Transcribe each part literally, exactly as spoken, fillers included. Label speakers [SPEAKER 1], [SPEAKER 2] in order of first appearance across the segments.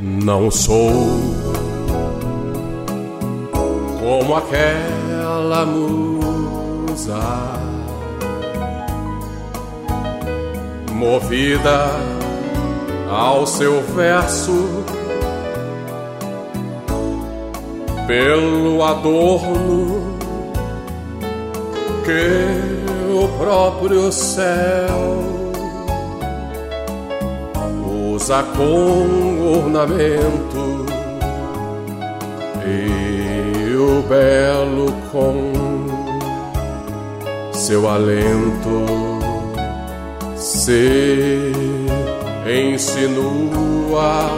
[SPEAKER 1] Não sou como aquela musa movida ao seu verso pelo adorno que o próprio céu usa com ornamento e o belo com seu alento se insinua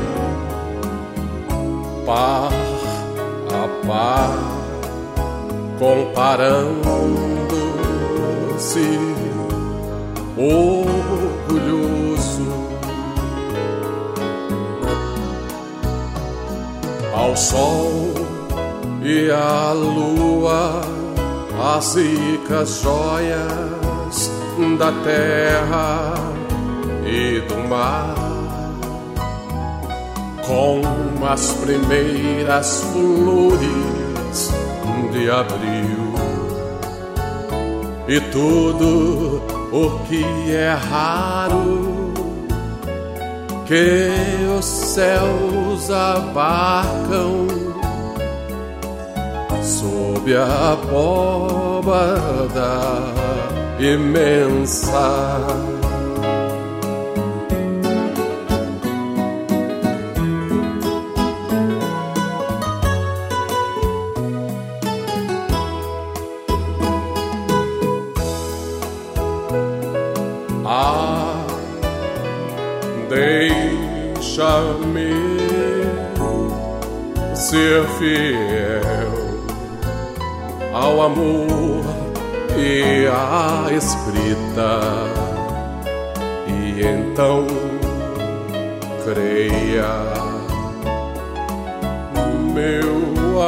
[SPEAKER 1] par a par, comparando-se orgulhoso ao sol e à lua, as ricas joias da terra e do mar, com as primeiras flores de abril e tudo o que é raro que os céus abarcam sob a abóbada imensa. Ah, deixa-me ser fiel ao amor e à escrita, e então creia, meu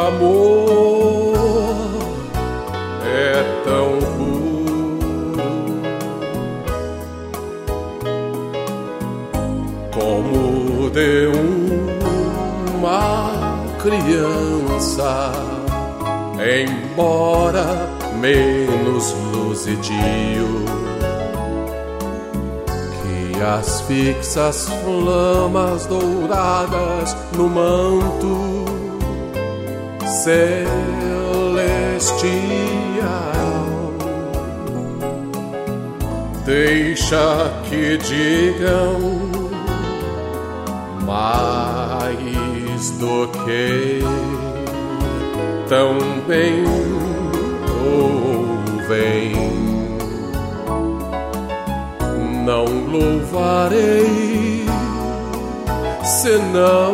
[SPEAKER 1] amor é tão puro como de uma criança, embora menos luzidio que as fixas flamas douradas no manto celestial. Deixa que digam mais do que tão bem ouvem. Não louvarei senão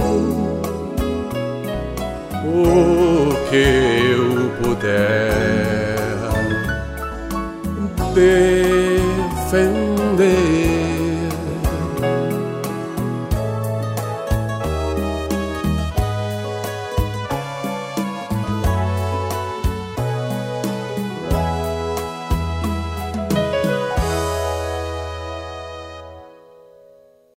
[SPEAKER 1] o que eu puder defender.